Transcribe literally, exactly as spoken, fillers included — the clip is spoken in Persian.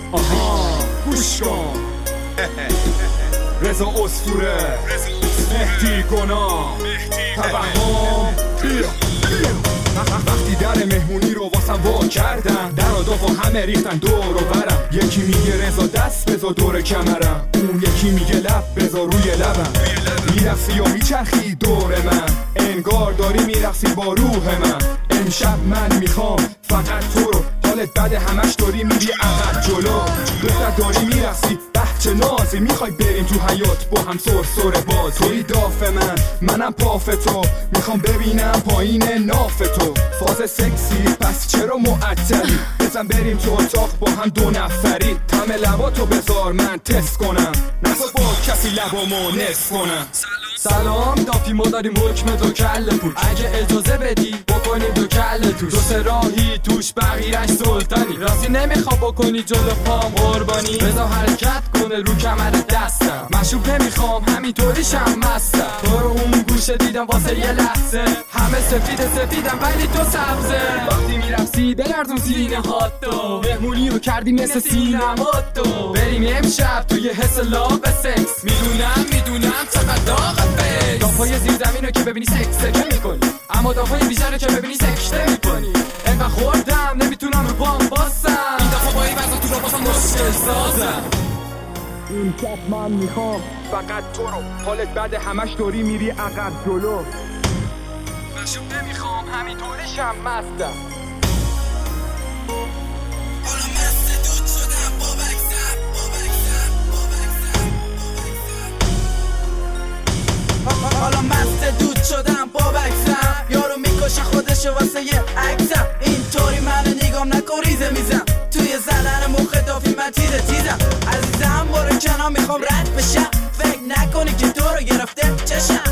آها گوش کن رضا اسطوره مهدی گناه توهم بیا وقتی در مهمونی رو واسم وا کردم در و دو همه ریختن دور و برم یکی میگه رضا دست بذار دور کمرم اون یکی میگه لب بذار روی لبم میرقصی و میچرخی دور من انگار داری میرقصی با روح من امشب من میخوام فقط تو رو حالت بده همش داری میری عقب جلو دختر داری میرقصی چه نازی میخوای بریم تو حیات با هم سر سر باز توی داف من منم پاف تو میخوام ببینم پایین ناف تو فاز سکسی پس چرا معطلی بزن بریم تو اتاق با هم دو نفری تم لباتو بذار من تست کنم نسا با کسی لبامو نصف کنم سلام دافی ما داریم حکم دو کل پوچ اگه اجازه بدی بکنیم دو کل توش دو سه راهی توش بقیه‌اش سلطانی راستی نمیخوام بکنی جلو پام قربانی بذار حرکت کنه رو کمر دستم مشروب نمیخوام همینطوریشم مستم تو رو اون گوشه دیدم واسه یه لحظه همه سفید سفیدم ولی تو سبزه وقتی میرفتی بگردون سینه هاتو مهمونی رو کردی مثل سینما تو بریم امشب توی حس لاب سکس میدونم میدونم چقدر داغت فیس دافای زیر زمین رو که ببینی سکسه که میکنی اما دافای بیشتر رو که ببینی سکشته میکنی انقدر خوردم نمیتونم رو پام باسم این دفعه با این وضع تو رو باسم مشکل سازم این شب من میخوام فقط تو رو حالت بده همش داری میری عقب جلو مشروب نمیخوام همینطوریشم مستم حالا مست دود شدم بابکسم بابکسم بابکسم حالا مست دود شدم بابکسم یارو میکشه خودشو واسه یه عکسم اینطوری منو نگام نکن ریزه میزم توی زدن مخ دافی من تیزه تیزم عزیزم برو کنار میخوام رد بشم فکر نکنی که تو رو گرفته چشم